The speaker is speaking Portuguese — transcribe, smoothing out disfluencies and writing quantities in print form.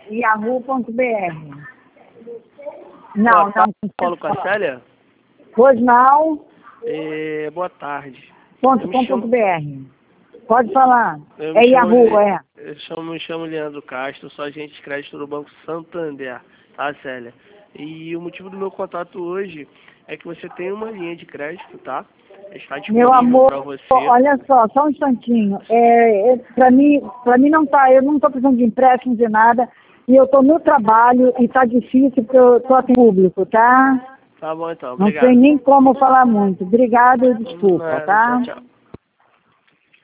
yahoo.br. Boa Não, tarde, não. Paulo com a Célia? Pois não, Boa tarde. .com.br. Pode falar. Eu É me chamo Yahoo, Le- é. me chamo Leandro Castro, sou agente de crédito do Banco Santander, tá, Célia? E o motivo do meu contato hoje é que você tem uma linha de crédito, tá? Está Meu disponível amor, para você. olha só um instantinho. Pra mim não tá, eu não estou precisando de empréstimo de nada. E eu estou no trabalho e está difícil porque eu estou aqui em público, tá? Tá bom então, Não obrigado. sei nem como falar muito. Obrigada e desculpa, Nada, tá? tchau, tchau.